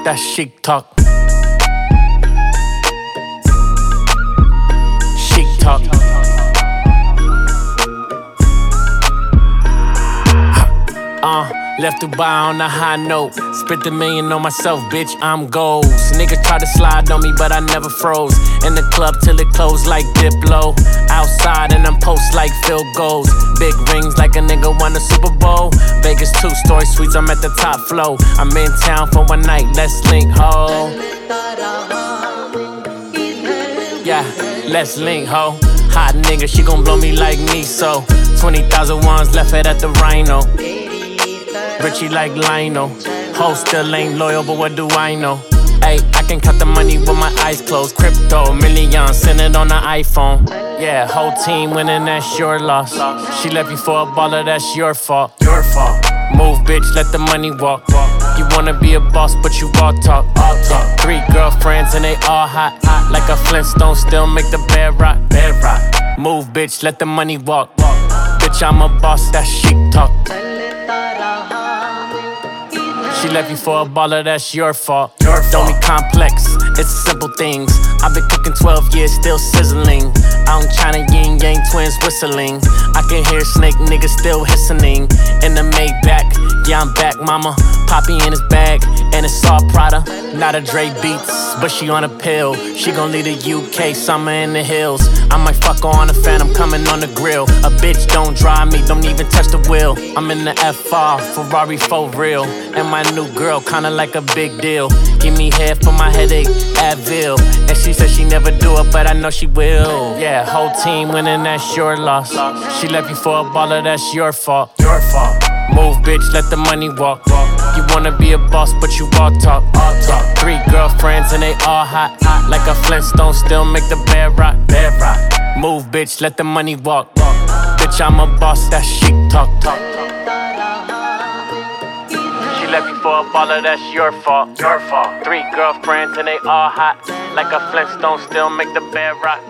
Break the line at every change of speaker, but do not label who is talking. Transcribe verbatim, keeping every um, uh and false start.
that chic talk. Chic talk. Uh, left Dubai on a high note. Spent a million on myself, bitch, I'm goals. Niggas try to slide on me, but I never froze. In the club till it closed like Diplo. Outside and I'm post like field goals. Big rings like a nigga won a Super Bowl. Vegas two-story suites, I'm at the top floor. I'm in town for one night, let's link, ho. Yeah, let's link, ho. Hot nigga, she gon' blow me like me, so twenty thousand ones left it at the Rhino. Richie like Lionel. Ho still ain't loyal, but what do I know? Ayy, I can count the money with my eyes closed. Crypto, millions, send it on the iPhone. Yeah, whole team winning, that's your loss. She left you for a baller, that's your fault. Your fault. Move, bitch, let the money walk. You wanna be a boss, but you all talk. All talk. Three girlfriends and they all hot. Like a Flintstone, still make the bed rock. Bed rock. Move, bitch, let the money walk. Bitch, I'm a boss, that's chic talk. She left you for a baller, that's your fault. Your fault. Don't be complex, it's simple things. I've been cooking twelve years, still sizzling. Out in China, yin yang twins whistling. I can hear snake niggas still hissing. In the Maybach, yeah I'm back, mama. Poppy in his bag, and it's all Prada. Not a Dre Beats, but she on a pill. She gon' leave the U K, summer in the hills. I might fuck her on the fan, I'm coming on the grill. A bitch don't drive me, don't even touch the wheel. I'm in the F R, Ferrari for real. And my new girl, kinda like a big deal. Give me head for my headache, Advil. And she said she never do it, but I know she will. Yeah, whole team winning, that's your loss. She left you for a baller, that's your fault. Your fault. Move, bitch, let the money walk. You wanna be a boss, but you all talk. All talk. Three girlfriends and they all hot. Like a Flintstone, still make the bed rock. Bed rock. Move, bitch, let the money walk. Bitch, I'm a boss, that's chic talk. Talk. She left you for a baller, that's your fault. Your fault. Three girlfriends and they all hot. Like a Flintstone, still make the bed rock.